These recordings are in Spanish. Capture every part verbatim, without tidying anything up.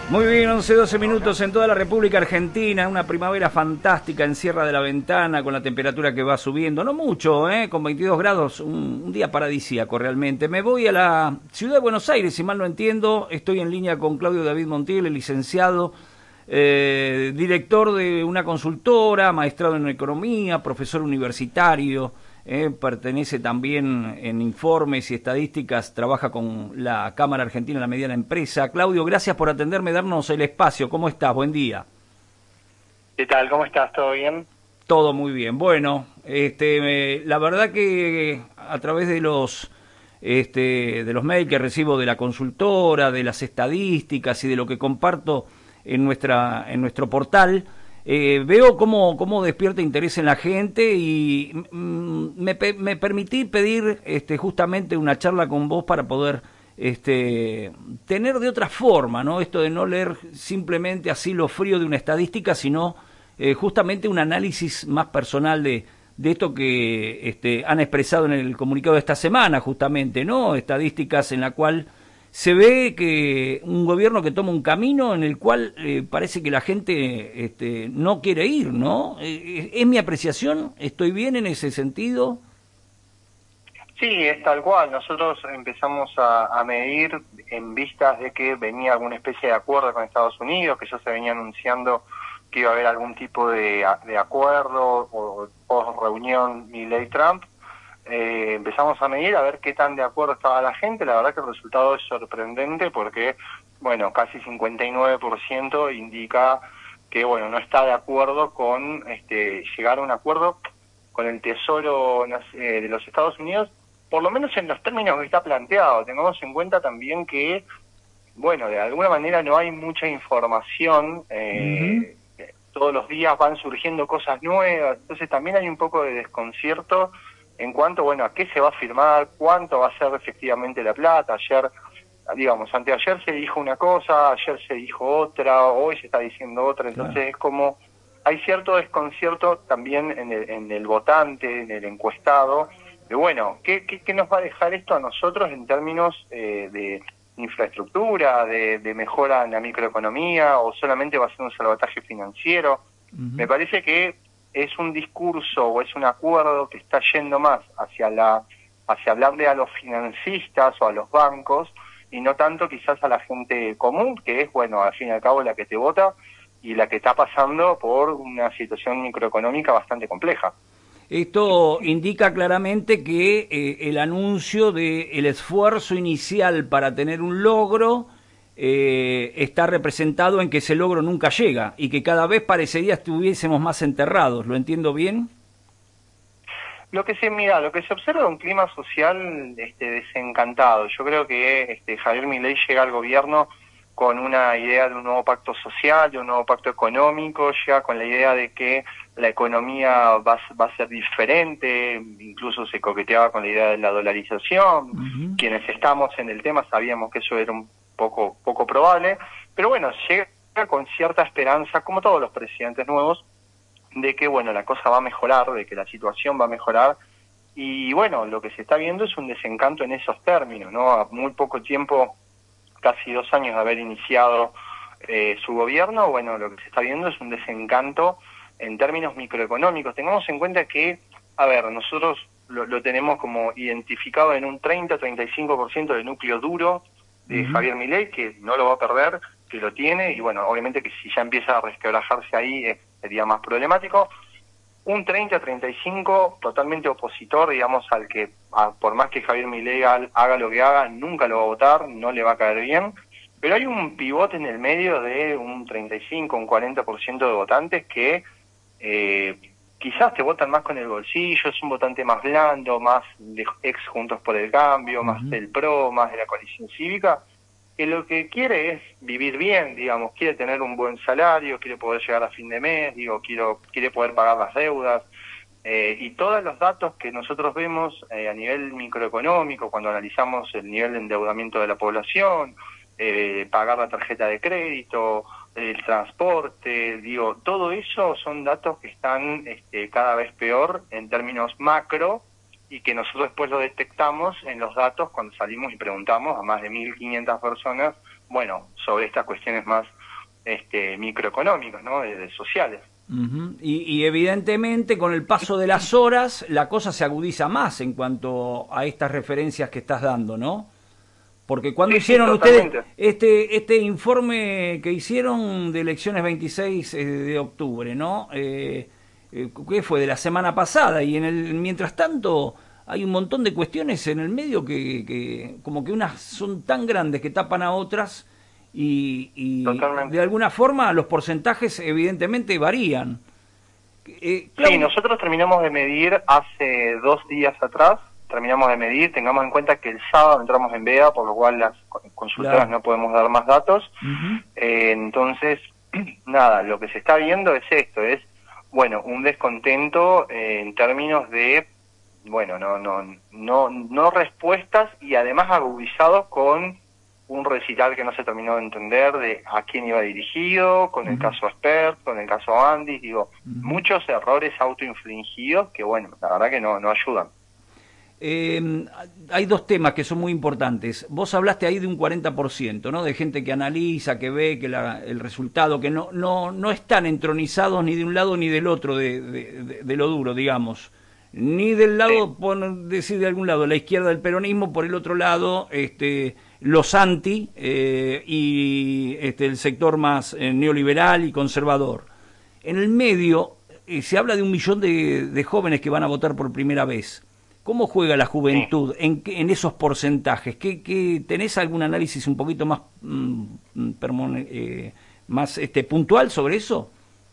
Muy bien, once, doce minutos en toda la República Argentina, una primavera fantástica en Sierra de la Ventana, con la temperatura que va subiendo, no mucho, ¿eh? Con veintidós grados, un, un día paradisíaco realmente. Me voy a la ciudad de Buenos Aires, si mal no entiendo, estoy en línea con Claudio David Montiel, el licenciado, eh, director de una consultora, maestrado en economía, profesor universitario. Eh, pertenece también en informes y estadísticas, trabaja con la Cámara Argentina de la Mediana Empresa. Claudio, gracias por atenderme, darnos el espacio. ¿Cómo estás? Buen día. ¿Qué tal? ¿Cómo estás? ¿Todo bien? Todo muy bien. Bueno, este, eh, la verdad que a través de los, este, de los mails que recibo de la consultora, de las estadísticas y de lo que comparto en nuestra, en nuestro portal, Eh, veo cómo, cómo despierta interés en la gente y mm, me, me permití pedir este, justamente una charla con vos para poder este, tener de otra forma, ¿no? Esto de no leer simplemente así lo frío de una estadística, sino eh, justamente un análisis más personal de, de esto que este, han expresado en el comunicado de esta semana, justamente, ¿no? Estadísticas en la cual se ve que un gobierno que toma un camino en el cual eh, parece que la gente este, no quiere ir, ¿no? Eh, ¿Es mi apreciación? ¿Estoy bien en ese sentido? Sí, es tal cual. Nosotros empezamos a, a medir en vistas de que venía alguna especie de acuerdo con Estados Unidos, que ya se venía anunciando que iba a haber algún tipo de, de acuerdo o, o reunión Milei-Trump. Eh, empezamos a medir a ver qué tan de acuerdo estaba la gente. La verdad que el resultado es sorprendente porque, bueno, casi cincuenta y nueve por ciento indica que, bueno, no está de acuerdo con este, llegar a un acuerdo con el Tesoro eh, de los Estados Unidos, por lo menos en los términos que está planteado. Tengamos en cuenta también que, bueno, de alguna manera no hay mucha información, eh, uh-huh. Todos los días van surgiendo cosas nuevas, entonces también hay un poco de desconcierto en cuanto, bueno, a qué se va a firmar, cuánto va a ser efectivamente la plata. Ayer, digamos, anteayer se dijo una cosa, ayer se dijo otra, hoy se está diciendo otra, entonces claro. Es como, hay cierto desconcierto también en el, en el votante, en el encuestado, de bueno, ¿qué, qué, qué nos va a dejar esto a nosotros en términos eh, de infraestructura, de, de mejora en la microeconomía, o solamente va a ser un salvataje financiero? Uh-huh. Me parece que es un discurso o es un acuerdo que está yendo más hacia la hacia hablarle a los financistas o a los bancos y no tanto quizás a la gente común, que es, bueno, al fin y al cabo la que te vota y la que está pasando por una situación microeconómica bastante compleja. Esto indica claramente que eh, el anuncio de el esfuerzo inicial para tener un logro Eh, está representado en que ese logro nunca llega y que cada vez parecería estuviésemos más enterrados. ¿Lo entiendo bien? Lo que se mira, lo que se observa es un clima social este, desencantado. Yo creo que este, Javier Milei llega al gobierno con una idea de un nuevo pacto social, de un nuevo pacto económico, ya con la idea de que la economía va, va a ser diferente, incluso se coqueteaba con la idea de la dolarización. Uh-huh. Quienes estamos en el tema sabíamos que eso era un poco poco probable, pero bueno, llega con cierta esperanza, como todos los presidentes nuevos, de que bueno, la cosa va a mejorar, de que la situación va a mejorar, y bueno, lo que se está viendo es un desencanto en esos términos, ¿no? A muy poco tiempo, casi dos años de haber iniciado eh, su gobierno, bueno, lo que se está viendo es un desencanto en términos microeconómicos. Tengamos en cuenta que, a ver, nosotros lo, lo tenemos como identificado en un treinta a treinta y cinco por ciento de núcleo duro de uh-huh. Javier Milei, que no lo va a perder, que lo tiene, y bueno, obviamente que si ya empieza a resquebrajarse ahí eh, sería más problemático. Un treinta a treinta y cinco totalmente opositor, digamos, al que, a, por más que Javier Milei haga lo que haga, nunca lo va a votar, no le va a caer bien, pero hay un pivote en el medio de un treinta y cinco, un cuarenta por ciento de votantes que eh, quizás te votan más con el bolsillo, es un votante más blando, más de ex Juntos por el Cambio, uh-huh. más del PRO, más de la coalición cívica, que lo que quiere es vivir bien, digamos, quiere tener un buen salario, quiere poder llegar a fin de mes, digo, quiero, quiere poder pagar las deudas, eh, y todos los datos que nosotros vemos eh, a nivel microeconómico, cuando analizamos el nivel de endeudamiento de la población, eh, pagar la tarjeta de crédito, el transporte, digo, todo eso son datos que están este, cada vez peor en términos macro y que nosotros después lo detectamos en los datos cuando salimos y preguntamos a más de mil quinientas personas, bueno, sobre estas cuestiones más este, microeconómicos, ¿no? De, de sociales. Uh-huh. y, y evidentemente con el paso de las horas la cosa se agudiza más en cuanto a estas referencias que estás dando, ¿no? Porque cuando Sí, sí, hicieron ustedes totalmente. este este informe que hicieron de elecciones veintiséis de octubre, ¿no? Eh, eh, ¿Qué fue? De la semana pasada. Y en el mientras tanto hay un montón de cuestiones en el medio que, que como que unas son tan grandes que tapan a otras y, y de Totalmente. alguna forma los porcentajes evidentemente varían. Eh, Sí, Claudio, nosotros terminamos de medir hace dos días atrás, terminamos de medir, tengamos en cuenta que el sábado entramos en veda, por lo cual las consultoras claro. no podemos dar más datos. Uh-huh. Eh, entonces, nada, lo que se está viendo es esto, es, bueno, un descontento eh, en términos de, bueno, no, no, no, no respuestas y además agudizados con un recital que no se terminó de entender de a quién iba dirigido, con el Uh-huh. caso Spert, con el caso Andis, digo, Uh-huh. muchos errores autoinfligidos que, bueno, la verdad que no, no ayudan. Eh, hay dos temas que son muy importantes. Vos hablaste ahí de un cuarenta por ciento, ¿no? De gente que analiza, que ve que la, el resultado, que no, no, no están entronizados ni de un lado ni del otro de, de, de, de lo duro, digamos. Ni del Sí, lado, por decir de algún lado, la izquierda del peronismo, por el otro lado, este, los anti eh, y este, el sector más eh, neoliberal y conservador. En el medio eh, se habla de un millón de, de jóvenes que van a votar por primera vez. ¿Cómo juega la sí. juventud en, en esos porcentajes? ¿Qué, qué, ¿Tenés algún análisis un poquito más, mm, permone, eh, más este, puntual sobre eso?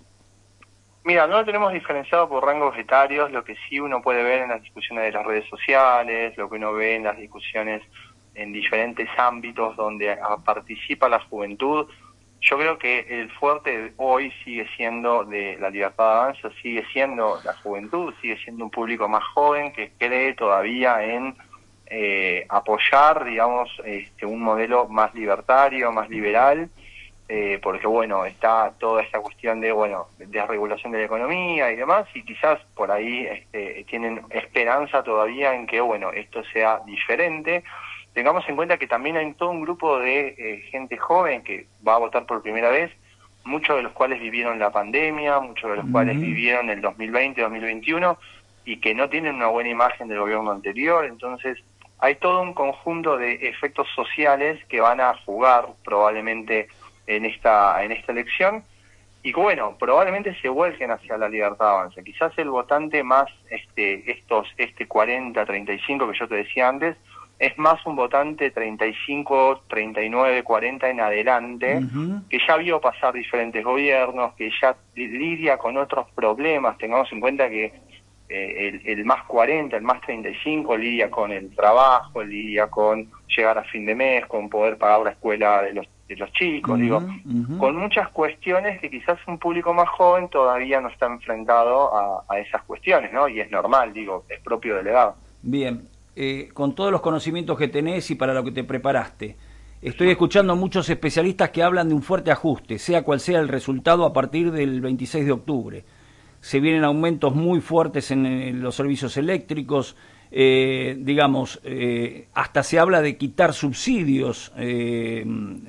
Mira, no lo tenemos diferenciado por rangos etarios, lo que sí uno puede ver en las discusiones de las redes sociales, lo que uno ve en las discusiones en diferentes ámbitos donde participa la juventud. Yo creo que el fuerte hoy sigue siendo de la Libertad de Avanza, sigue siendo la juventud, sigue siendo un público más joven que cree todavía en eh, apoyar, digamos, este, un modelo más libertario, más liberal, eh, porque bueno, está toda esta cuestión de, bueno, de regulación de la economía y demás, y quizás por ahí este, tienen esperanza todavía en que, bueno, esto sea diferente. Tengamos en cuenta que también hay todo un grupo de eh, gente joven que va a votar por primera vez, muchos de los cuales vivieron la pandemia, muchos de los cuales Uh-huh. vivieron el dos mil veinte, dos mil veintiuno, y que no tienen una buena imagen del gobierno anterior. Entonces hay todo un conjunto de efectos sociales que van a jugar probablemente en esta, en esta elección, y que bueno, probablemente se vuelquen hacia la Libertad de Avanza. Quizás el votante más, este, estos, este cuarenta, treinta y cinco que yo te decía antes, es más un votante treinta y cinco, treinta y nueve, cuarenta en adelante, Uh-huh. que ya vio pasar diferentes gobiernos, que ya lidia con otros problemas. Tengamos en cuenta que eh, el, el más cuarenta, el más treinta y cinco lidia con el trabajo, lidia con llegar a fin de mes, con poder pagar la escuela de los, de los chicos, digo, Uh-huh. Uh-huh. con muchas cuestiones que quizás un público más joven todavía no está enfrentado a, a esas cuestiones, ¿no? Y es normal, digo, es propio de la edad. Bien, eh, con todos los conocimientos que tenés y para lo que te preparaste, estoy escuchando a muchos especialistas que hablan de un fuerte ajuste, sea cual sea el resultado a partir del veintiséis de octubre. Se vienen aumentos muy fuertes en, en los servicios eléctricos, eh, digamos, eh, hasta se habla de quitar subsidios eh,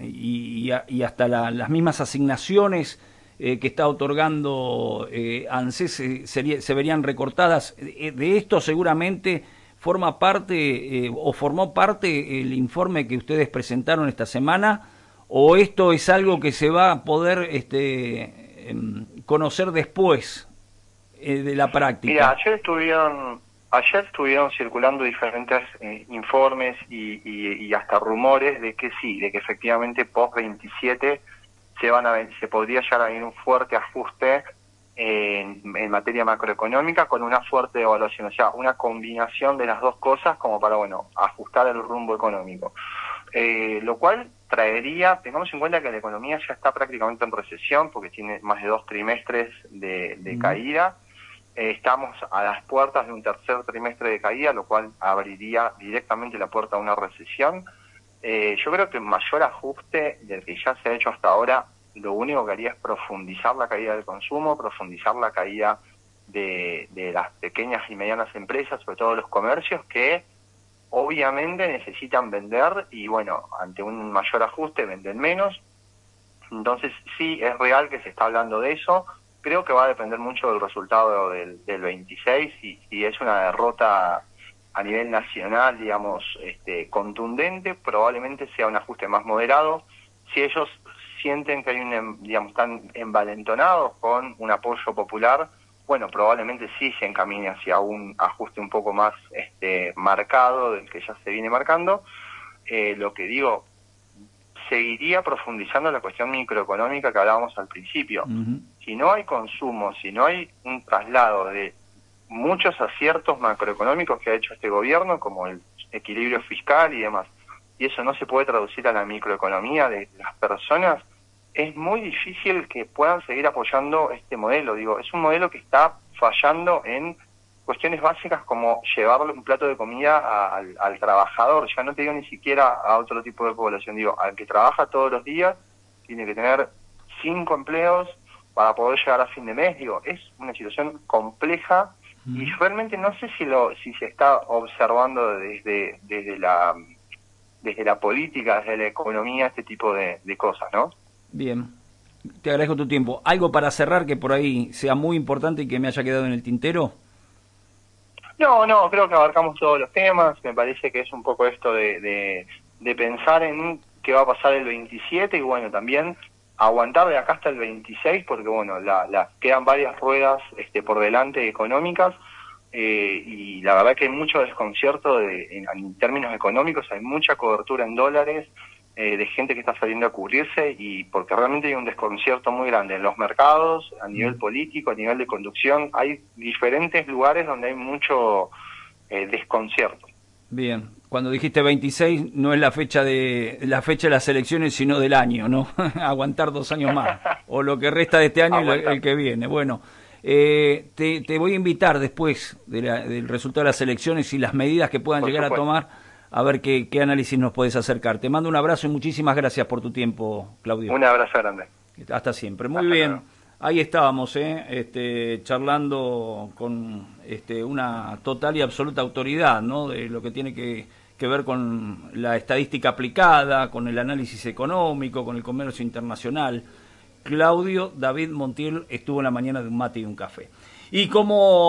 y, y, hasta la, las mismas asignaciones eh, que está otorgando eh, ANSES se, sería, se verían recortadas. De esto seguramente forma parte eh, o formó parte el informe que ustedes presentaron esta semana, o esto es algo que se va a poder este, eh, conocer después eh, de la práctica. Mira, ayer estuvieron, ayer estuvieron circulando diferentes eh, informes y, y, y hasta rumores de que sí, de que efectivamente post veintisiete se van a se podría llegar a venir un fuerte ajuste En, en materia macroeconómica con una fuerte evaluación, o sea, una combinación de las dos cosas como para, bueno, ajustar el rumbo económico. Eh, lo cual traería, tengamos en cuenta que la economía ya está prácticamente en recesión porque tiene más de dos trimestres de, de mm. caída. Eh, estamos a las puertas de un tercer trimestre de caída, lo cual abriría directamente la puerta a una recesión. Eh, yo creo que mayor ajuste del que ya se ha hecho hasta ahora, lo único que haría es profundizar la caída del consumo, profundizar la caída de, de las pequeñas y medianas empresas, sobre todo los comercios, que obviamente necesitan vender y, bueno, ante un mayor ajuste venden menos. Entonces sí, es real que se está hablando de eso. Creo que va a depender mucho del resultado del, del veintiséis, y si es una derrota a nivel nacional, digamos, este, contundente, probablemente sea un ajuste más moderado. Si ellos sienten que hay un, digamos, están envalentonados con un apoyo popular, bueno, probablemente sí se encamine hacia un ajuste un poco más este, marcado del que ya se viene marcando. Eh, lo que digo, seguiría profundizando la cuestión microeconómica que hablábamos al principio. Uh-huh. Si no hay consumo, si no hay un traslado de muchos aciertos macroeconómicos que ha hecho este gobierno, como el equilibrio fiscal y demás, y eso no se puede traducir a la microeconomía de las personas, es muy difícil que puedan seguir apoyando este modelo. Digo, es un modelo que está fallando en cuestiones básicas como llevarle un plato de comida a, al, al trabajador. Ya no te digo ni siquiera a otro tipo de población, digo, al que trabaja todos los días, tiene que tener cinco empleos para poder llegar a fin de mes. Digo, es una situación compleja y realmente no sé si lo si se está observando desde desde la desde la política, desde la economía, este tipo de, de cosas, ¿no? Bien, te agradezco tu tiempo. ¿Algo para cerrar que por ahí sea muy importante y que me haya quedado en el tintero? No, no, creo que abarcamos todos los temas. Me parece que es un poco esto de, de, de pensar en qué va a pasar el veintisiete y bueno, también aguantar de acá hasta el veintiséis, porque bueno, la, la, quedan varias ruedas este, por delante económicas, eh, y la verdad que hay mucho desconcierto de, en, en términos económicos, hay mucha cobertura en dólares, eh, de gente que está saliendo a cubrirse, y porque realmente hay un desconcierto muy grande en los mercados, a nivel político, a nivel de conducción, hay diferentes lugares donde hay mucho eh, desconcierto. Bien, cuando dijiste veintiséis no es la fecha de la fecha de las elecciones, sino del año, ¿no? Aguantar dos años más, o lo que resta de este año y el que viene. Bueno, eh, te, te voy a invitar después de la, del resultado de las elecciones y las medidas que puedan por llegar supuesto. a tomar, a ver qué, qué análisis nos puedes acercar. Te mando un abrazo y muchísimas gracias por tu tiempo, Claudio. Un abrazo grande. Hasta siempre. Muy Hasta bien. luego. Ahí estábamos, ¿eh? este, charlando con este, una total y absoluta autoridad, ¿no? De lo que tiene que, que ver con la estadística aplicada, con el análisis económico, con el comercio internacional. Claudio David Montiel estuvo en la mañana de un mate y un café. Y como